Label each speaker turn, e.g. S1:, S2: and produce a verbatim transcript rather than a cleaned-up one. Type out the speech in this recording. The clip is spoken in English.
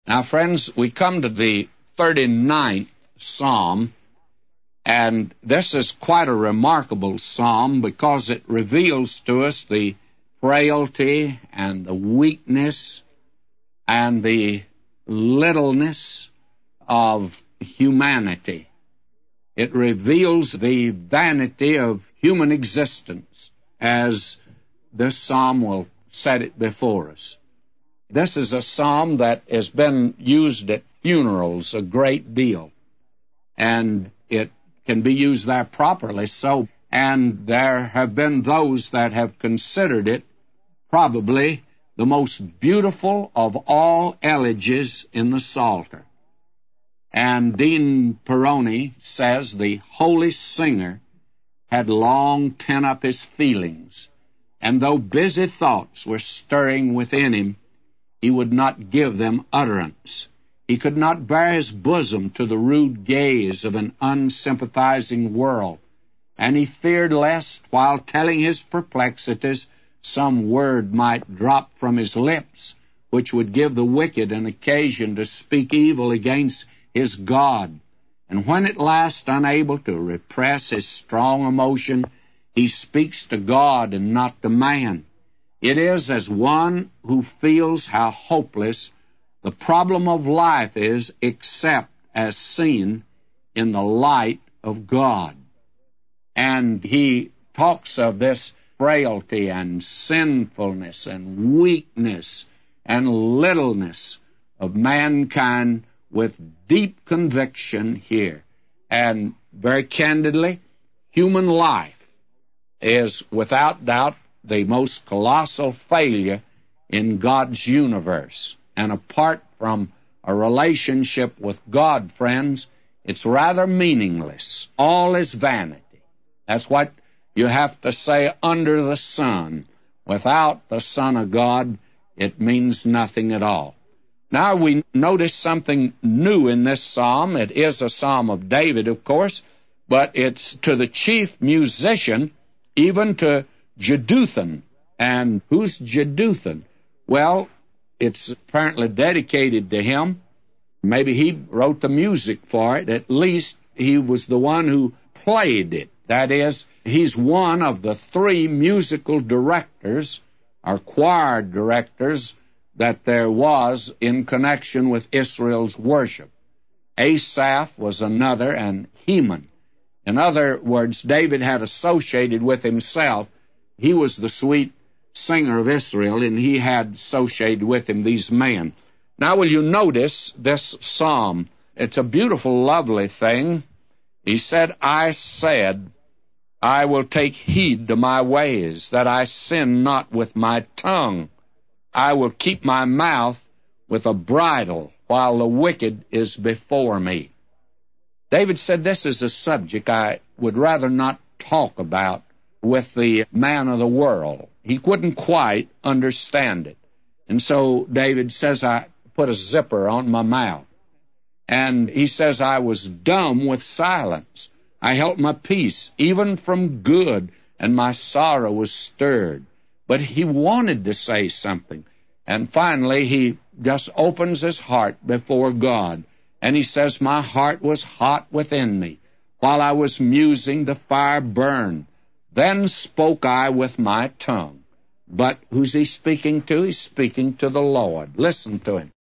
S1: Now, friends, we come to the thirty-ninth Psalm, and this is quite a remarkable psalm because it reveals to us the frailty and the weakness and the littleness of humanity. It reveals the vanity of human existence, as this psalm will set it before us. This is a psalm that has been used at funerals a great deal, and it can be used there properly so, and there have been those that have considered it probably the most beautiful of all elegies in the Psalter. And Dean Perroni says the holy singer had long pent up his feelings, and though busy thoughts were stirring within him, he would not give them utterance. He could not bare his bosom to the rude gaze of an unsympathizing world, and he feared lest, while telling his perplexities, some word might drop from his lips, which would give the wicked an occasion to speak evil against his God. And when at last, unable to repress his strong emotion, he speaks to God and not to man, it is as one who feels how hopeless the problem of life is except as seen in the light of God. And he talks of this frailty and sinfulness and weakness and littleness of mankind with deep conviction here. And very candidly, human life is without doubt the most colossal failure in God's universe. And apart from a relationship with God, friends, it's rather meaningless. All is vanity. That's what you have to say under the sun. Without the Son of God, it means nothing at all. Now we notice something new in this psalm. It is a psalm of David, of course, but it's to the chief musician, even to Jeduthun. And who's Jeduthun? Well, it's apparently dedicated to him. Maybe he wrote the music for it. At least he was the one who played it. That is, he's one of the three musical directors, or choir directors, that there was in connection with Israel's worship. Asaph was another, and Heman. In other words, David had associated with himself, he was the sweet singer of Israel, and he had associated with him these men. Now will you notice this psalm? It's a beautiful, lovely thing. He said, I said, I will take heed to my ways, that I sin not with my tongue. I will keep my mouth with a bridle, while the wicked is before me. David said this is a subject I would rather not talk about with the man of the world. He couldn't quite understand it. And so David says, I put a zipper on my mouth. And he says, I was dumb with silence. I held my peace, even from good, and my sorrow was stirred. But he wanted to say something. And finally, he just opens his heart before God. And he says, my heart was hot within me. While I was musing, the fire burned. Then spoke I with my tongue. But who's he speaking to? He's speaking to the Lord. Listen to him.